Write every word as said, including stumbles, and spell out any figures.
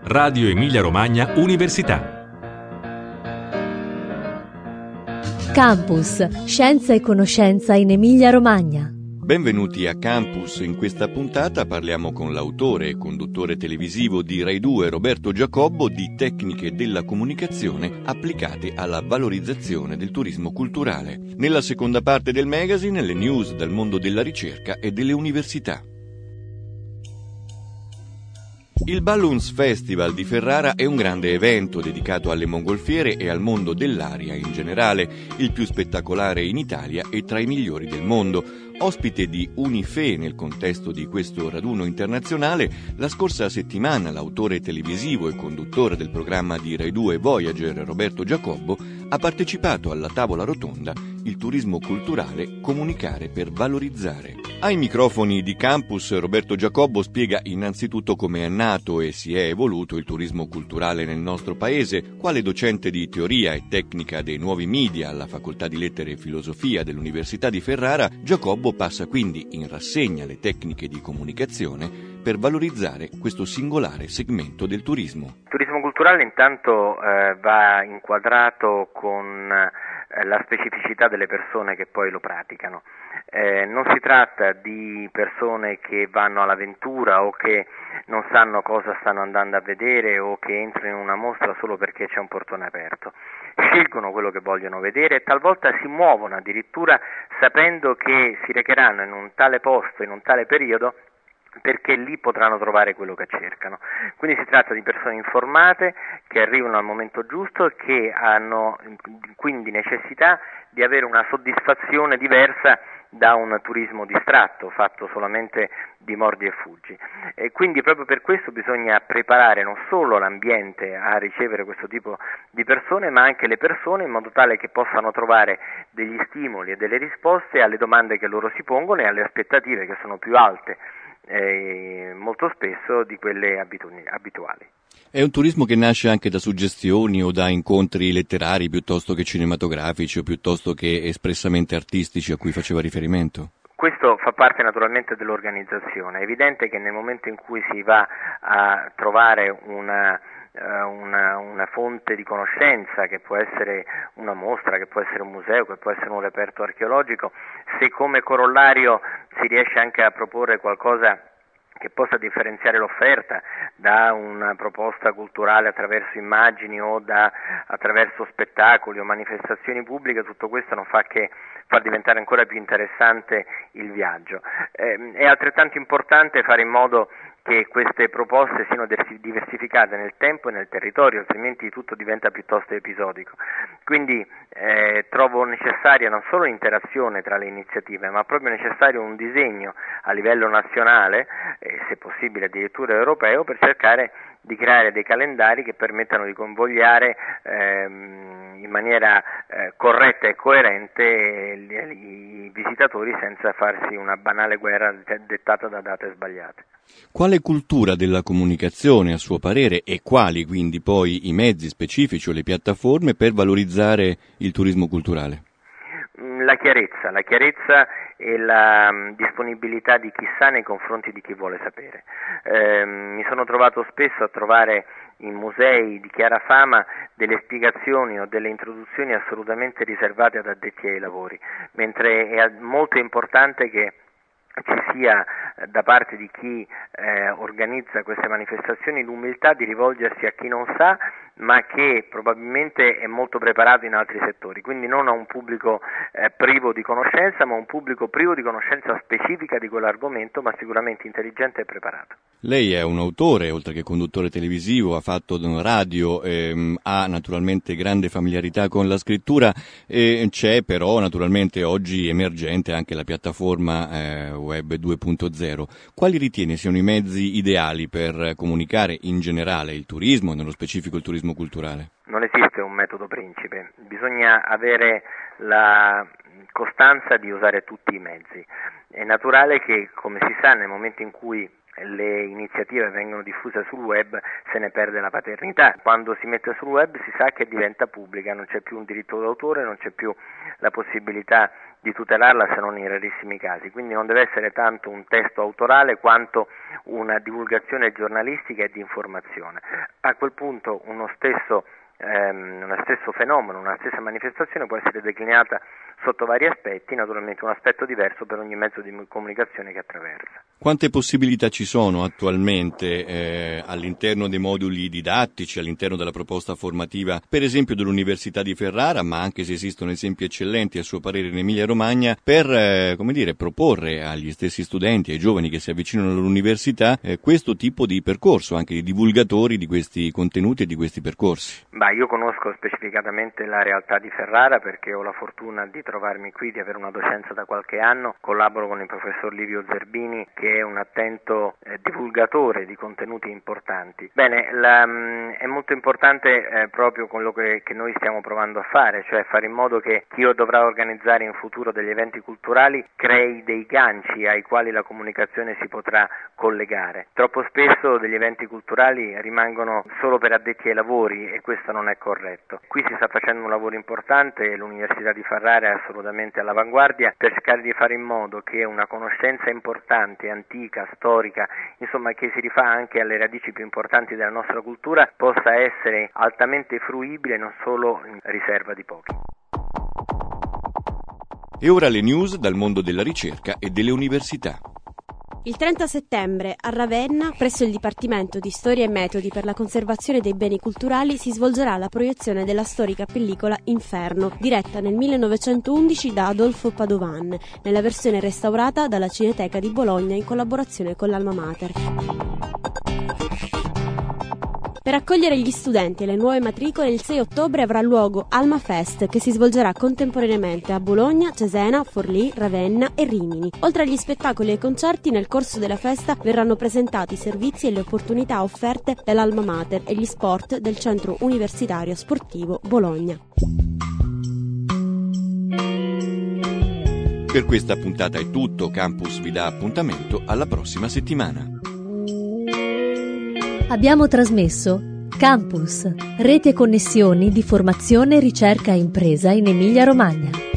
Radio Emilia Romagna Università. Campus, scienza e conoscenza in Emilia Romagna. Benvenuti a Campus. In questa puntata parliamo con l'autore e conduttore televisivo di Rai due, Roberto Giacobbo, di tecniche della comunicazione applicate alla valorizzazione del turismo culturale. Nella seconda parte del magazine, le news dal mondo della ricerca e delle università. Il Balloons Festival di Ferrara è un grande evento dedicato alle mongolfiere e al mondo dell'aria in generale, il più spettacolare in Italia e tra i migliori del mondo. Ospite di Unife nel contesto di questo raduno internazionale, la scorsa settimana l'autore televisivo e conduttore del programma di Rai due Voyager, Roberto Giacobbo, ha partecipato alla tavola rotonda Il turismo culturale, comunicare per valorizzare. Ai microfoni di Campus, Roberto Giacobbo spiega innanzitutto come è nato e si è evoluto il turismo culturale nel nostro paese. Quale docente di teoria e tecnica dei nuovi media alla Facoltà di Lettere e Filosofia dell'Università di Ferrara, Giacobbo passa quindi in rassegna le tecniche di comunicazione per valorizzare questo singolare segmento del turismo. Il turismo culturale intanto eh, va inquadrato con eh, la specificità delle persone che poi lo praticano. Eh, non si tratta di persone che vanno all'avventura o che non sanno cosa stanno andando a vedere o che entrano in una mostra solo perché c'è un portone aperto. Scelgono quello che vogliono vedere e talvolta si muovono addirittura sapendo che si recheranno in un tale posto, in un tale periodo, perché lì potranno trovare quello che cercano. Quindi si tratta di persone informate che arrivano al momento giusto e che hanno quindi necessità di avere una soddisfazione diversa da un turismo distratto, fatto solamente di mordi e fuggi. E quindi proprio per questo bisogna preparare non solo l'ambiente a ricevere questo tipo di persone, ma anche le persone in modo tale che possano trovare degli stimoli e delle risposte alle domande che loro si pongono e alle aspettative che sono più alte eh, molto spesso di quelle abitu- abituali. È un turismo che nasce anche da suggestioni o da incontri letterari piuttosto che cinematografici o piuttosto che espressamente artistici a cui faceva riferimento? Questo fa parte naturalmente dell'organizzazione. È evidente che nel momento in cui si va a trovare una, una, una fonte di conoscenza, che può essere una mostra, che può essere un museo, che può essere un reperto archeologico, se come corollario si riesce anche a proporre qualcosa che possa differenziare l'offerta da una proposta culturale attraverso immagini o da, attraverso spettacoli o manifestazioni pubbliche, tutto questo non fa che far diventare ancora più interessante il viaggio. Eh, è altrettanto importante fare in modo che queste proposte siano diversificate nel tempo e nel territorio, altrimenti tutto diventa piuttosto episodico. Quindi eh, trovo necessaria non solo l'interazione tra le iniziative, ma proprio necessario un disegno a livello nazionale, eh, se possibile addirittura europeo, per cercare di creare dei calendari che permettano di convogliare ehm, in maniera eh, corretta e coerente i, i visitatori senza farsi una banale guerra dettata da date sbagliate. Quale cultura della comunicazione, a suo parere, e quali quindi poi i mezzi specifici o le piattaforme per valorizzare il turismo culturale? La chiarezza, la chiarezza e la um, disponibilità di chi sa nei confronti di chi vuole sapere. Eh, mi sono trovato spesso a trovare in musei di chiara fama delle spiegazioni o delle introduzioni assolutamente riservate ad addetti ai lavori, mentre è molto importante che ci sia da parte di chi eh, organizza queste manifestazioni l'umiltà di rivolgersi a chi non sa ma che probabilmente è molto preparato in altri settori, quindi non a un pubblico eh, privo di conoscenza ma a un pubblico privo di conoscenza specifica di quell'argomento ma sicuramente intelligente e preparato. Lei è un autore, oltre che conduttore televisivo, ha fatto radio, ehm, ha naturalmente grande familiarità con la scrittura e c'è però naturalmente oggi emergente anche la piattaforma eh, web due punto zero. Quali ritiene siano i mezzi ideali per comunicare in generale il turismo, nello specifico il turismo culturale? Non esiste un metodo principe, bisogna avere la costanza di usare tutti i mezzi. È naturale che, come si sa, nel momento in cui le iniziative vengono diffuse sul web se ne perde la paternità. Quando si mette sul web si sa che diventa pubblica, non c'è più un diritto d'autore, non c'è più la possibilità di tutelarla se non in rarissimi casi, quindi non deve essere tanto un testo autorale quanto una divulgazione giornalistica e di informazione. A quel punto uno stesso, ehm, uno stesso fenomeno, una stessa manifestazione può essere declinata sotto vari aspetti, naturalmente un aspetto diverso per ogni mezzo di comunicazione che attraversa. Quante possibilità ci sono attualmente eh, all'interno dei moduli didattici, all'interno della proposta formativa, per esempio dell'Università di Ferrara, ma anche se esistono esempi eccellenti a suo parere in Emilia-Romagna, per eh, come dire, proporre agli stessi studenti, ai giovani che si avvicinano all'università, eh, questo tipo di percorso, anche di divulgatori di questi contenuti e di questi percorsi? Bah, io conosco specificatamente la realtà di Ferrara perché ho la fortuna di trovarmi qui, di avere una docenza da qualche anno, collaboro con il professor Livio Zerbini che è un attento eh, divulgatore di contenuti importanti. Bene, la, mh, è molto importante eh, proprio quello che, che noi stiamo provando a fare, cioè fare in modo che chi dovrà organizzare in futuro degli eventi culturali crei dei ganci ai quali la comunicazione si potrà collegare. Troppo spesso degli eventi culturali rimangono solo per addetti ai lavori e questo non è corretto. Qui si sta facendo un lavoro importante e l'Università di Ferrara è assolutamente all'avanguardia per cercare di fare in modo che una conoscenza importante, antica, storica, insomma che si rifà anche alle radici più importanti della nostra cultura, possa essere altamente fruibile e non solo in riserva di pochi. E ora le news dal mondo della ricerca e delle università. Il trenta settembre a Ravenna, presso il Dipartimento di Storia e Metodi per la conservazione dei beni culturali, si svolgerà la proiezione della storica pellicola Inferno, diretta nel millenovecentoundici da Adolfo Padovan, nella versione restaurata dalla Cineteca di Bologna in collaborazione con l'Alma Mater. Per accogliere gli studenti e le nuove matricole il sei ottobre avrà luogo Alma Fest, che si svolgerà contemporaneamente a Bologna, Cesena, Forlì, Ravenna e Rimini. Oltre agli spettacoli e ai concerti, nel corso della festa verranno presentati i servizi e le opportunità offerte dall'Alma Mater e gli sport del Centro Universitario Sportivo Bologna. Per questa puntata è tutto, Campus vi dà appuntamento alla prossima settimana. Abbiamo trasmesso Campus, rete e connessioni di formazione, ricerca e impresa in Emilia-Romagna.